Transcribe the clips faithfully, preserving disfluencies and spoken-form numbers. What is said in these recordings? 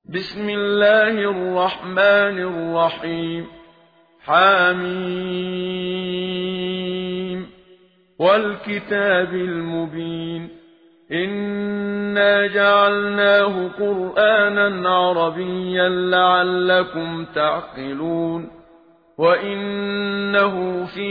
بسم الله الرحمن الرحيم. حاميم والكتاب المبين. إنا جعلناه قرآنا عربيا لعلكم تعقلون. وإنه في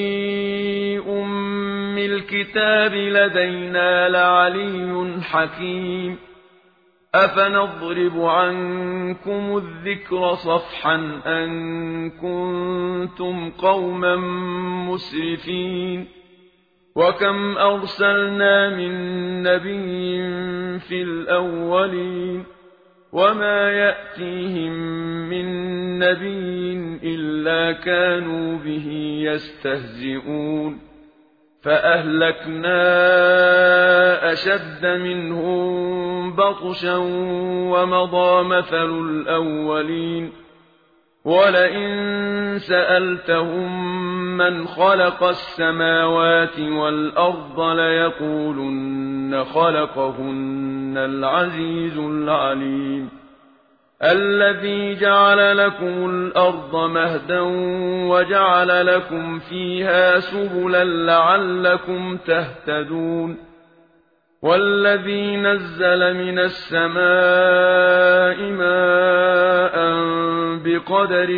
أم الكتاب لدينا لعلي حكيم. أفنضرب عنكم الذكر صفحا أن كنتم قوما مسرفين. وكم أرسلنا من نبي في الأولين وما يأتيهم من نبي إلا كانوا به يستهزئون. فأهلكنا أشد منهم بطشا ومضى مثل الأولين. ولئن سألتهم من خلق السماوات والأرض ليقولن خلقهن العزيز العليم. الذي جعل لكم الأرض مهدا وجعل لكم فيها سبلا لعلكم تهتدون. والذي نزل من السماء ماء بقدر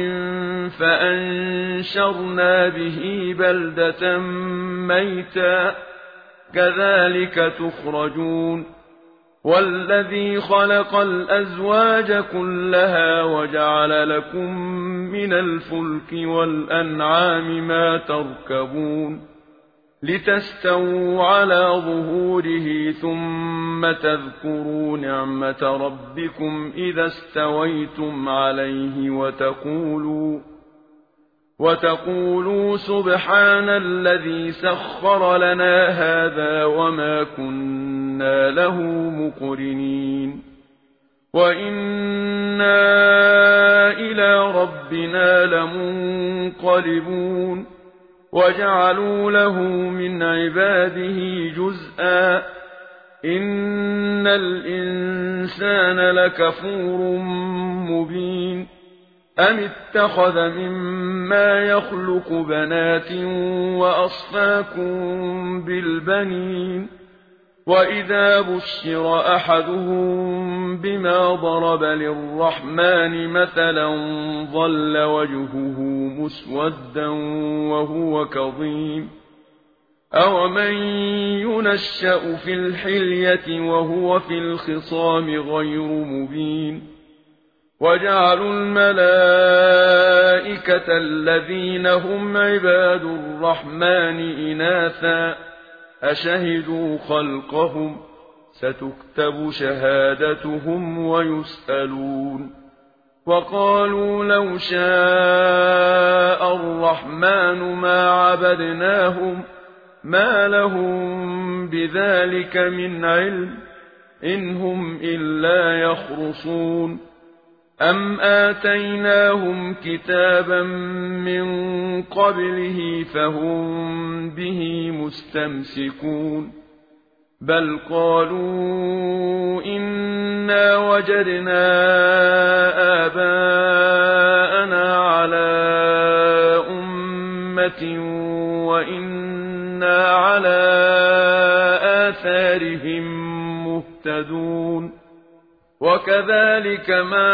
فأنشرنا به بلدة ميتا كذلك تخرجون. والذي خلق الأزواج كلها وجعل لكم من الفلك والأنعام ما تركبون لتستووا على ظهوره ثم تذكروا نعمة ربكم إذا استويتم عليه وتقولوا وتقولوا سبحان الذي سخر لنا هذا وما كنا له مقرنين. وإنا إلى ربنا لمنقلبون. وجعلوا له من عباده جزءا إن الإنسان لكفور مبين. أم اتخذ مما يخلق بنات وأصفاكم بالبنين. وإذا بشر أحدهم بما ضرب للرحمن مثلا ظل وجهه مسودا وهو كظيم. أومن ينشأ في الحلية وهو في الخصام غير مبين. وجعلوا الملائكة الذين هم عباد الرحمن إناثا أشهدوا خلقهم ستكتب شهادتهم ويسألون. وقالوا لو شاء الرحمن ما عبدناهم ما لهم بذلك من علم إن هم إلا يخرصون. أم آتيناهم كتابا من قبله فهم به مستمسكون. بل قالوا إنا وجدنا آباءنا على أمة وإنا على آثارهم مهتدون. وكذلك ما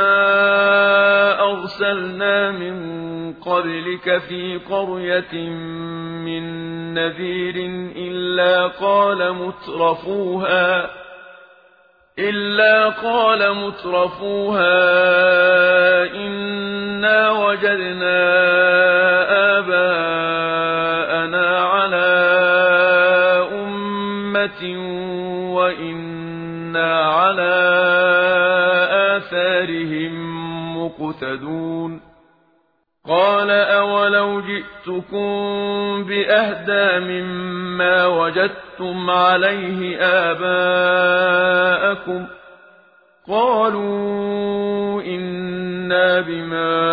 أرسلنا من قبلك في قرية من نذير إلا قال مترفوها إلا قال مترفوها إنا وجدنا آباءنا على أمة وإنا على آثارهم مقتدون. قال أولو جئتكم بأهدى مما وجدتم عليه آباءكم قالوا إنا بما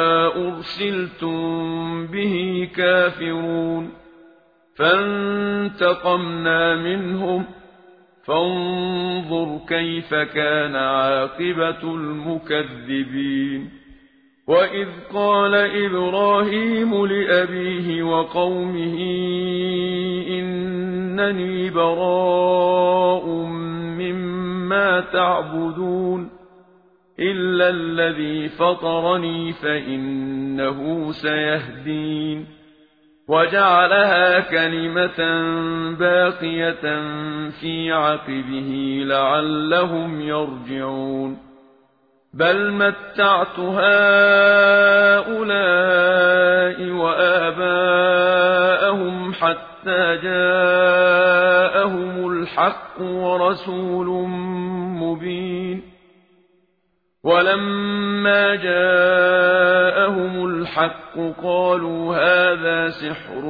أرسلتم به كافرون. فانتقمنا منهم فانظر كيف كان عاقبة المكذبين. وإذ قال إبراهيم لأبيه وقومه إنني براء مما تعبدون إلا الذي فطرني فإنه سيهدين. وجعلها كلمة باقية في عقبه لعلهم يرجعون. بل متعت هؤلاء وآباءهم حتى جاءهم الحق ورسول مبين. ولما جاءهم الحق قالوا هذا سحر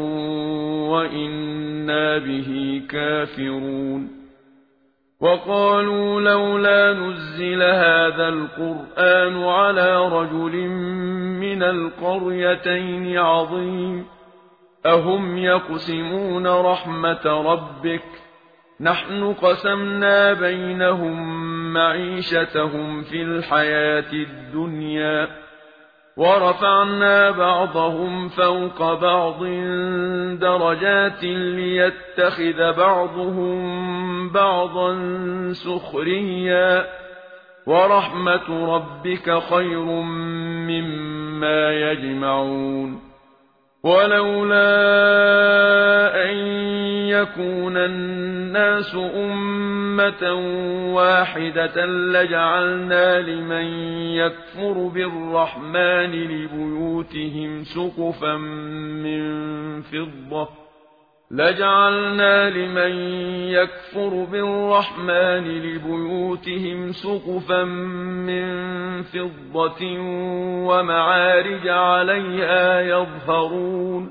وإنا به كافرون. وقالوا لولا نزل هذا القرآن على رجل من القريتين عظيم. أهم يقسمون رحمة ربك نحن قسمنا بينهم معيشتهم في الحياة الدنيا ورفعنا بعضهم فوق بعض درجات ليتخذ بعضهم بعضا سخريا ورحمة ربك خير مما يجمعون. ولولا أن يكون الناس أمة واحدة لجعلنا لمن يكفر بالرحمن لبيوتهم سقفا من فضة لجعلنا لمن يكفر بالرحمن لبيوتهم سقفا من فضة ومعارج عليها يظهرون.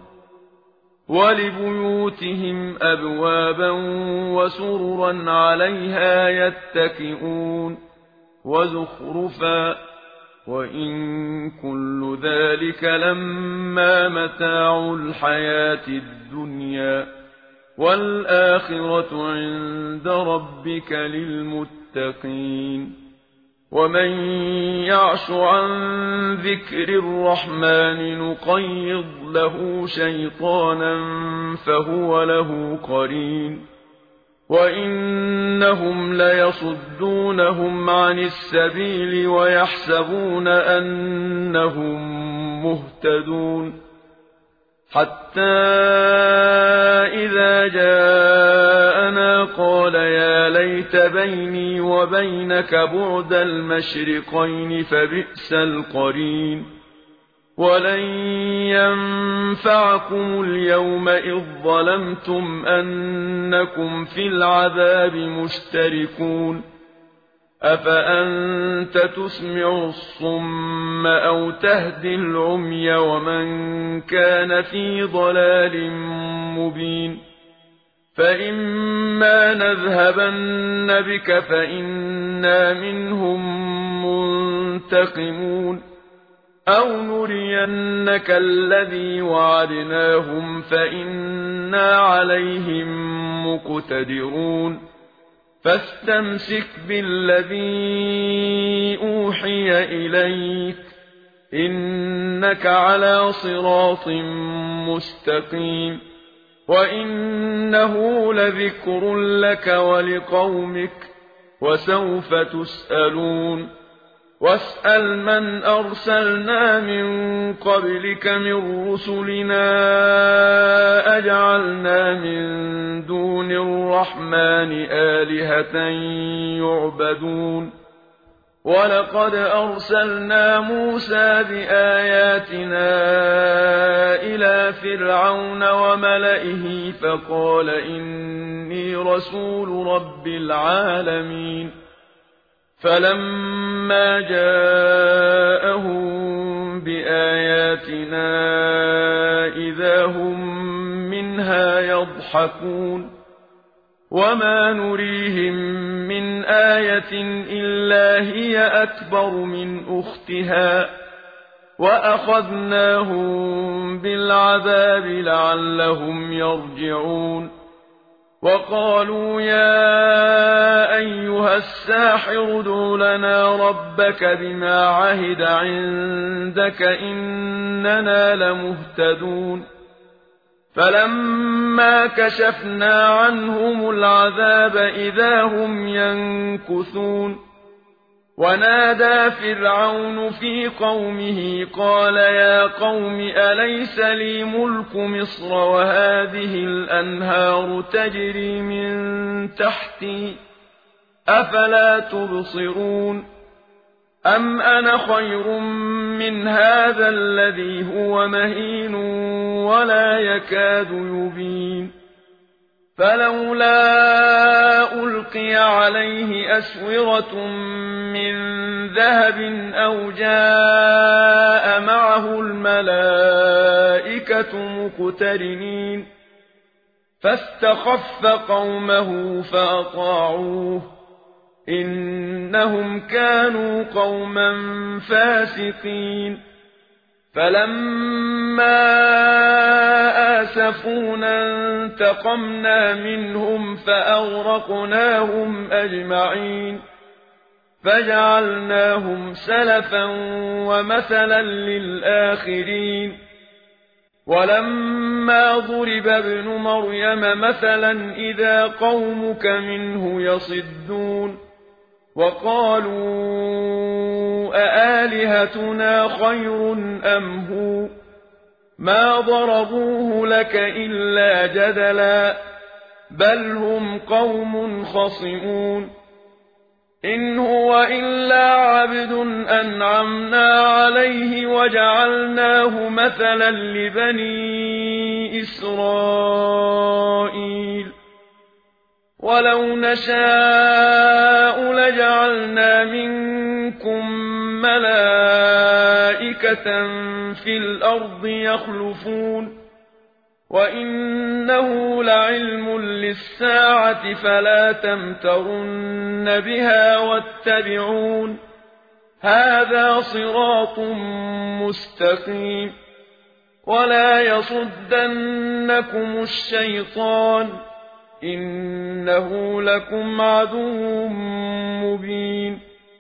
ولبيوتهم أبوابا وسررا عليها يتكئون وزخرفا وإن كل ذلك لما متاع الحياة الدنيا والآخرة عند ربك للمتقين. ومن يعش عن ذكر الرحمن نقيض له شيطانا فهو له قرين. وإنهم ليصدونهم عن السبيل ويحسبون أنهم مهتدون. حتى إذا جاءنا قال يا ليت بيني وبينك بعد المشرقين فبئس القرين. ولن ينفعكم اليوم إذ ظلمتم أنكم في العذاب مشتركون. أفأنت تسمع الصم أو تهدي العمي ومن كان في ضلال مبين. فإما نذهبن بك فإنا منهم منتقمون أو نرينك الذي وعدناهم فإنا عليهم مقتدرون. فاستمسك بالذي أوحي إليك إنك على صراط مستقيم. وإنه لذكر لك ولقومك وسوف تسألون. واسأل من أرسلنا من قبلك من رسلنا أجعلنا من دون الرحمن آلهة يعبدون. ولقد أرسلنا موسى بآياتنا إلى فرعون وملئه فقال إني رسول رب العالمين. فلما جاءهم بآياتنا إذا هم منها يضحكون. وما نريهم من آية إلا هي أكبر من أختها وأخذناهم بالعذاب لعلهم يرجعون. وقالوا يا أيها الساحر ادع لنا ربك بما عهد عندك إننا لمهتدون فلما كشفنا عنهم العذاب إذا هم ينكثون ونادى فرعون في قومه قال يا قوم أليس لي ملك مصر وهذه الأنهار تجري من تحتي أفلا تبصرون أم أنا خير من هذا الذي هو مهين ولا يكاد يبين فلولا ألقي عليه أسورة من ذهب أو جاء معه الملائكة مقترنين فاستخف قومه فأطاعوه إنهم كانوا قوما فاسقين فلما آسفونا انتقمنا منهم فأغرقناهم أجمعين فجعلناهم سلفا ومثلا للآخرين ولما ضرب ابن مريم مثلا إذا قومك منه يصدون وقالوا أآلهتنا خير أم هو ما ضربوه لك إلا جدلا بل هم قوم خصمون إن هو إلا عبد أنعمنا عليه وجعلناه مثلا لبني إسرائيل ولو نشاء لجعلنا منكم ملائكة في الأرض يخلفون وإنه لعلم للساعة فلا تمترن بها واتبعون هذا صراط مستقيم ولا يصدنكم الشيطان إنه لكم عدو مبين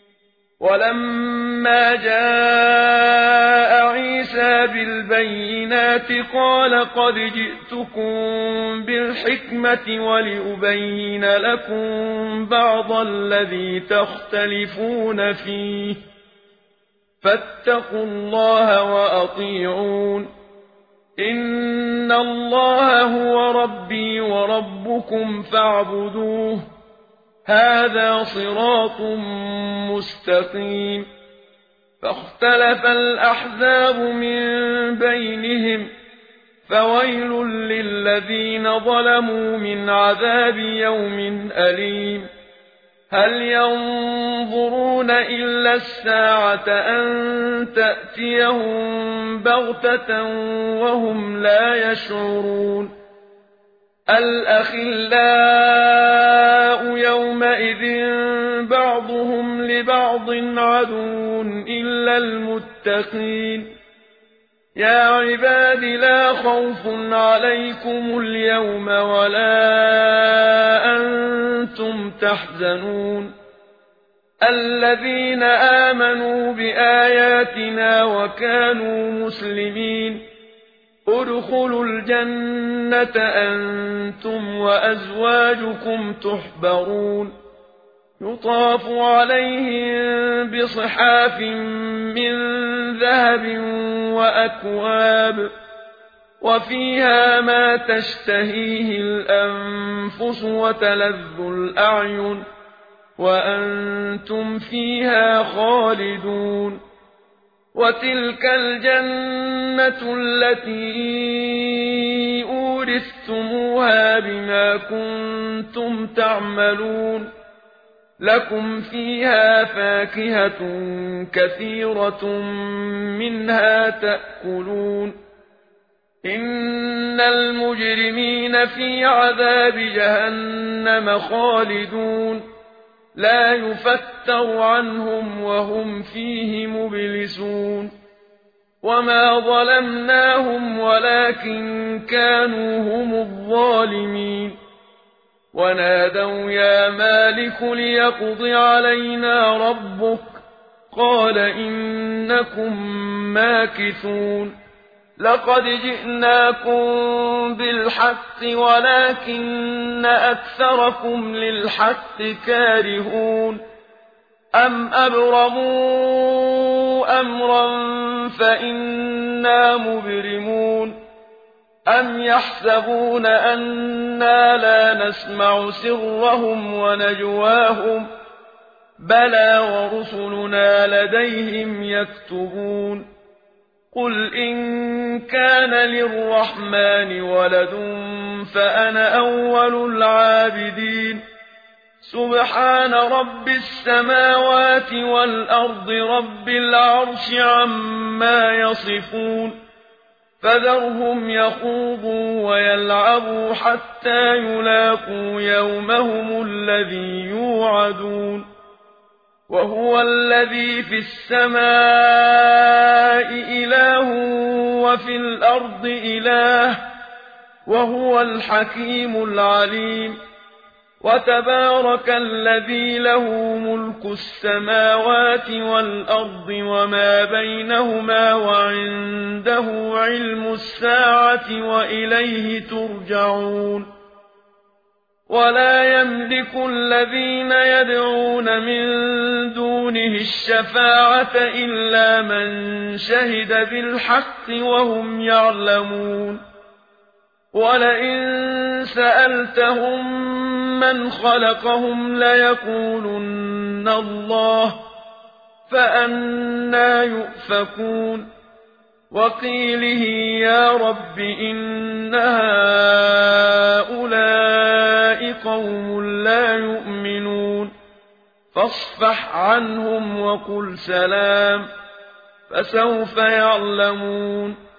ولما جاء عيسى بالبينات قال قد جئتكم بالحكمة ولأبين لكم بعض الذي تختلفون فيه فاتقوا الله وأطيعون إن الله هو ربي وربكم فاعبدوه هذا صراط مستقيم فاختلف الأحزاب من بينهم فويل للذين ظلموا من عذاب يوم أليم هل ينظرون إلا الساعة أن تأتيهم بغتة وهم لا يشعرون الأخلاء يومئذ بعضهم لبعض عدو إلا المتقين يا عباد لا خوف عليكم اليوم ولا أنتم تحزنون الذين آمنوا بآياتنا وكانوا مسلمين ادخلوا الجنة أنتم وأزواجكم تحبرون يطاف عليهم بصحاف من ذهب وأكواب وفيها ما تشتهيه الأنفس وتلذ الأعين وأنتم فيها خالدون وتلك الجنة التي أورثتموها بما كنتم تعملون لكم فيها فاكهة كثيرة منها تأكلون إن المجرمين في عذاب جهنم خالدون لا يفتر عنهم وهم فيه مبلسون وما ظلمناهم ولكن كانوا هم الظالمين ونادوا يا مالك ليقض علينا ربك قال إنكم ماكثون لقد جئناكم بالحق ولكن أكثركم للحق كارهون أم أبرموا أمرا فإنا مبرمون أم يحسبون أنا لا نسمع سرهم ونجواهم بلى ورسلنا لديهم يكتبون قل إن كان للرحمن ولد فأنا أول العابدين سبحان رب السماوات والأرض رب العرش عما يصفون فذرهم يخوضوا ويلعبوا حتى يلاقوا يومهم الذي يوعدون وهو الذي في السماء إله وفي الأرض إله وهو الحكيم العليم وتبارك الذي له ملك السماوات والأرض وما بينهما وعنده علم الساعة وإليه ترجعون ولا يملك الذين يدعون من دونه الشفاعة إلا من شهد بالحق وهم يعلمون ولئن سألتهم من خلقهم ليقولن الله فأنى يؤفكون وقيله يا رب إن هؤلاء قوم لا يؤمنون فاصفح عنهم وقل سلام فسوف يعلمون